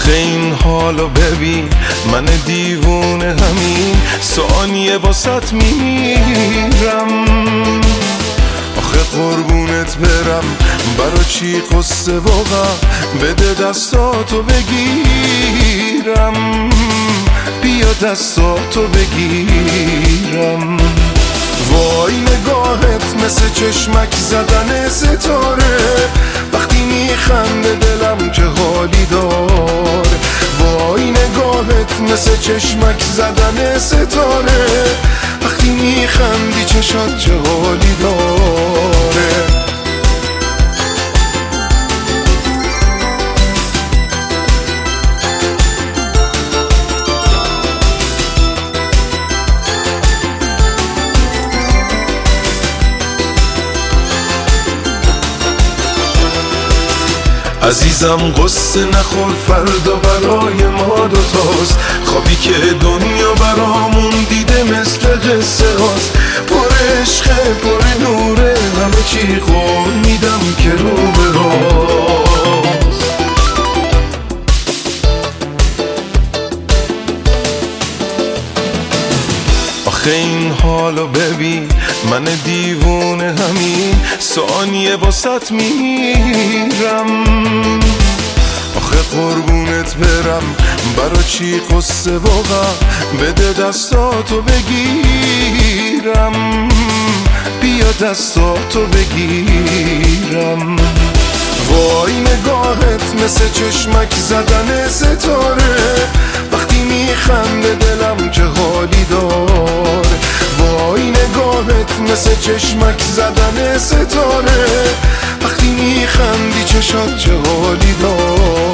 آخه این حالو ببین، من دیوونه همین ثانیه واسط میمیرم. آخه قربونت برم، برا چی قصه واقعا؟ بده دستاتو بگیرم، بیا دستاتو بگیرم. وای نگاهت مثل چشمک زدن ستاره، وقتی میخنده دلم چه حالی دار. وای نگاهت مثل چشمک زدن ستاره، وقتی میخندی چشات چه حالی داره. عزیزم قصه نخور، فردا برای ما دوتاست. خوابی که دنیا برامون دیده مثل قصه هاست. پر عشقه پر نوره، همه چی قول میدم که رو به راست. آخه این حالو ببین، من دیوونه همین ثانیه واسط میمیرم. آخه قربونت برم، برا چی قصه واقعا؟ بده دستاتو بگیرم، بیا دستاتو بگیرم. وای نگاهت مثل چشمک زدن ستاره، وقتی میخنده دلم چه حالی دار. وای نگاهت مثل چشمک زدن ستاره، وقتی میخندی چشات چه حالی دار.